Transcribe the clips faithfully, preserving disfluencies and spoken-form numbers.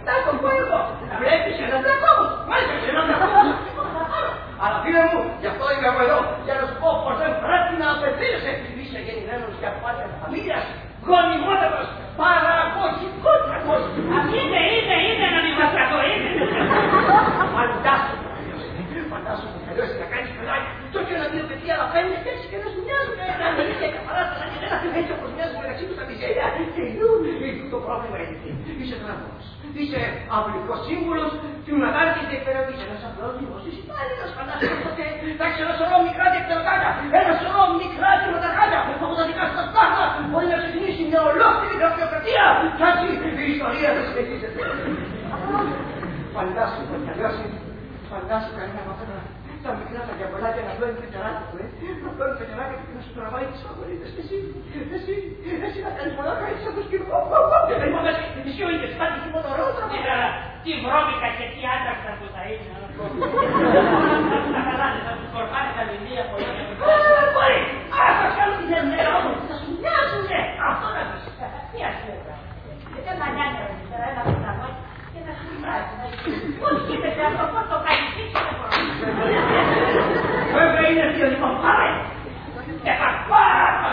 Θα το πω εγώ. Βλέπεις έναν δρακό. Μάλιστα και έναν δρακό. Αλλά φίλε μου, γι' αυτό είμαι εγώ εδώ. Για να σου πω πως δεν πρέπει να απευθύνεσαι. Είσαι γεννημένος για πάντα της φαμίλιας. Γονιμότατος, παραγωγικότατος. Είναι, είναι, είναι να μην μας καθορίζει. Φαντάσου, φαντάσου που τελειώσει να κάνεις παιδάκια. Το και ένα δύο παιδιά αλλά φαίνεται και έτσι και να σου μοιάζουν. Να μην είναι καθαρά στα κανένα, έτσι όπως μοιάζουν μεταξύ τους τα μισελιά. Τελειούν, το πρόβλημα είναι εκεί. Είσαι τραβός, είσαι αυλικός σύμβουλος του Νατάρχης εκπαιδευτής. Ένας απλός δημοσίος υπάλληλος, φαντάσου τότε. Εντάξει, ένα σωρό μικρά διεκτεροκάκια, ένα σωρό μικρά διεκτεροκάκια. Από τα δικά σας τάχα μπορεί να ξεκινήσει μια ολόκληρη γραφειοκρατία. Κι έτσι η ιστορία θα συνεχίζεται. Φαντάσου, θα τελειώσει. Φαντάσου κανένα από αυτά τα μικρά τα διαβολάκια να πλώνει πετεράκια του, ε. Να πλώνει πετεράκια του και να σου τραβάει τις φαβορίτες. Εσύ, εσύ, εσύ να κάνεις μονάχα έτσι σαν το σκηνό. Δεν είπαμε εσύ ο ίδιος κάτι τίποτα ρότα. Τι βρώμικα και τι άτρακτα που θα είναι. Θα καλάνε, θα τους κορπάνε τα βιβλία πολλά και δεν μπορεί. Άρα θα κάνω την ερμέρα όμως, θα σου μοιάζουνε. Αυτό να πεις. Τι αστέρα. Και ένα νιάνια ρε πέρα, ένα πιταμάκι και ένα χρυμάκι. Πώς γίνεται αυτό, πώς το κάνεις, τι δεν μπορώ. Βέβαια είναι διότι πάμε. Και θα πάμε.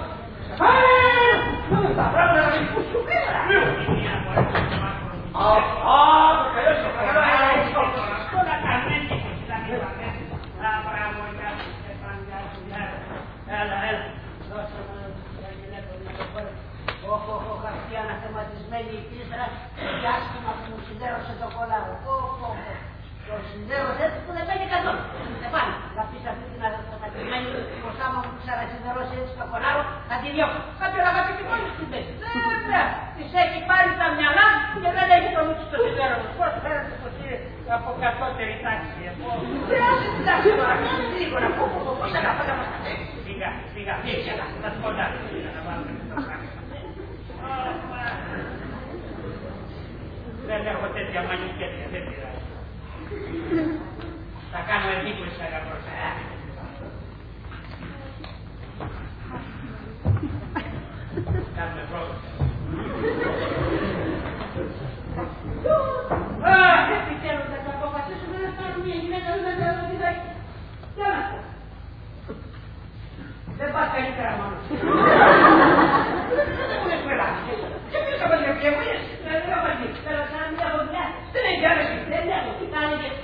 Πάμε. Τα πράγματα να μην πούσουν πέρα. Αυτό, το καλώς, το καλώς. Τώρα καμένει που θα μην πάμε. Τα πράγματα και πάντα του διάρκεια. Έλα, έλα. Δώσε μου να γυναίκο λίγο πέρα. Όχ, όχ, όχ, αυτή αναθεματισμένη η πίστρα και άσχημα που μου συνδέρωσε το κολάρο. Όχ, όχ, το συνδέρωσε που δεν παίρνει καθόλου. Δεν πάνε. Να πεις αυτή την αναθεματισμένη πως άμα μου ξανασυνδερώσει έτσι το κολάρο θα τη διώξω. Κάποιο αγαπητή μόνος την παίρνει. Βέβαια, της έχει πάρει τα μυαλά και δεν έχει το μύθι στο συνδέρον. Πώς φέρατε το κύριε από κατώτερη τάξη. Χρειάζεται την τάξη τώρα, κάνεις λίγο να πω πώς αγαπάτε να μας κατέβει. Σιγά, σιγά, σιγά, θα σκοτάρει. Να βάλουμε το πράγμα. Δεν έχω τέτοια μανικέτια, δεν πειράζει. Θα κάνω εντύπωση αγαπώ. Κάνουμε πρόβλημα. Αχ, επιτέλους θα αποφασίσουμε να πάρουμε μια γυναίκα να κάνουμε τη δάκη. Για να πω. Δεν πας καλύτερα μόνο. Δεν μου λες μελάτες. Και ποιος θα πας για ποιεμονιές. Δεν θα πας. Θέλω να κάνω μια γωνιά. Δεν έχει άρεση. Δεν έχω. Τι κάνετε.